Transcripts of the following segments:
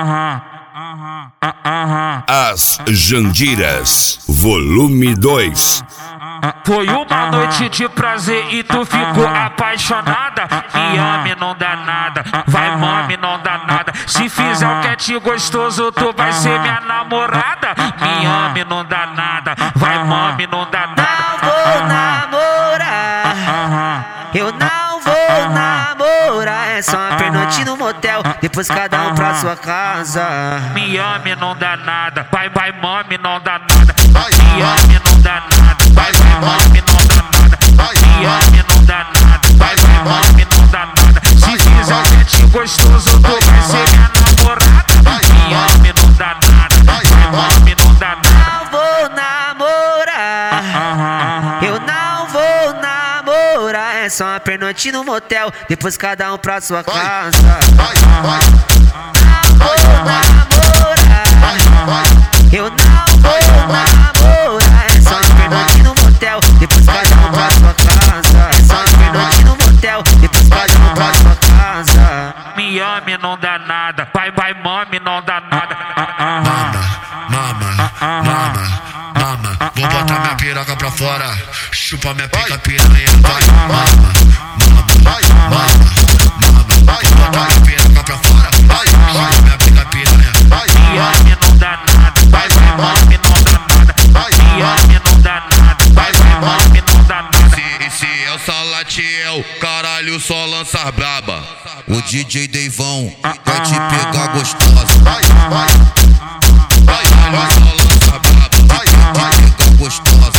As Jandiras, volume 2. Foi uma noite de prazer e tu ficou apaixonada. Me ame, não dá nada. Vai, mame, não dá nada. Se fizer o que é te gostoso, tu vai ser minha namorada. Me ame, não dá nada. Vai, mame, não dá nada. Não vou namorar, eu não vou namorar. É só uma pernoite no motel, depois cada um pra sua casa. Me ame, não dá nada. Vai, vai, mame, não dá nada. Me ame, não dá nada. Vai, vai, mame, não dá nada. Me ame, não dá nada. Vai, vai, mame, não dá nada. Se fizer o que é te gostoso, tu vai ser minha namorada. Me ame, não dá nada. Vai, mame, não dá nada. Não vou namorar, eu não vou namorar. É só uma pernoite no motel, depois cada um pra sua casa. Não vou namorar, eu não vou namorar. É só uma pernoite no motel, depois cada um pra sua casa. É só uma pernoite no motel, depois cada um pra sua casa. Me ame, não dá nada. Vai, vai, mame, não dá nada. Mama. Vou botar minha piroca pra fora, chupa minha pica piranha. Vai, mama. Vou botar minha piroca pra fora, chupa minha pica piranha. Me ame, não dá nada. Vai, vai, mame, não dá nada. Me ame, não dá nada. Vai, vai, mame, não dá nada. Se é o Salatiel, caralho, só lança braba. O DJ Deivão vai te pegar gostosa. Caralho, só lança braba. Vai te pegar gostosa.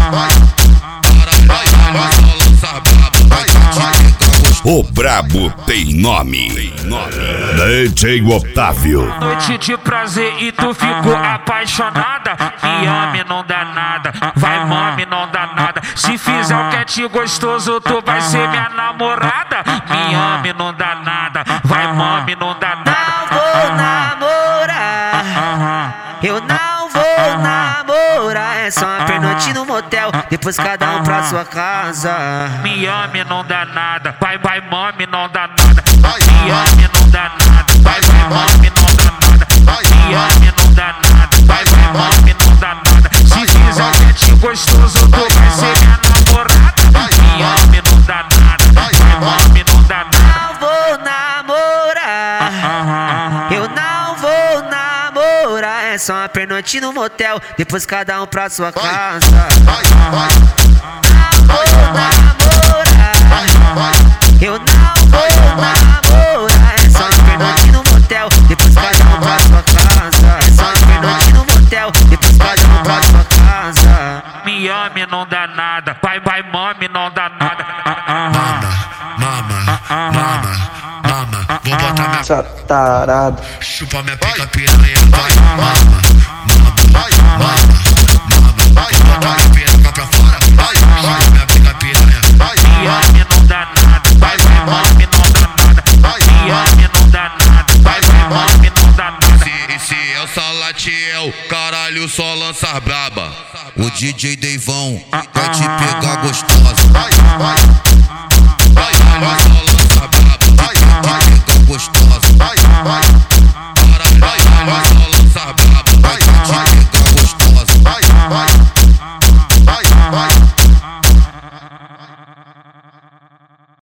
Caralho, só lança braba. Vai te pegar gostosa. O brabo tem nome. DJ Otávio. Noite de prazer e tu ficou apaixonada. Me ame, não dá nada. Vai, mame, não dá nada. Se fizer o que é te gostoso, tu vai ser minha namorada. Me ame, não dá nada. Vai, mame, não dá nada. Não vou namorar, eu não vou namorar. É só uma pernoite no motel, depois cada um pra sua casa. Me ame, não dá nada. Vai, vai, mame, não dá nada. Me ame, não dá nada. Vai, vai, mame, não dá nada. Me ame, não dá nada. Vai, vai, mame, não dá nada. Se fizer o que é te gostoso, tu vai ser minha namorada. Me ame, não dá nada. Vai, mame, não dá nada. Não vou namorar, eu não vou namorar. É só uma pernoite no motel, depois cada um pra sua casa. Não vou namorar, eu não vou namorar. É só uma pernoite no motel, depois cada um pra sua casa. É só uma pernoite no motel, depois cada um pra sua casa. Me ame, não dá nada. Vai, vai, mame, não dá nada. Mama. Vou botar minha Tarado. chupa minha pica piranha. Vai, mama. Vou botar minha piroca pra fora, chupa minha pica piranha. Me ame, não dá nada. Vai, vai, mame, não dá nada. Me ame, não dá nada. Vai, vai, mame, não dá nada. Se é o Salatiel, caralho, só lança braba. O DJ Deivão vai te pegar gostosa.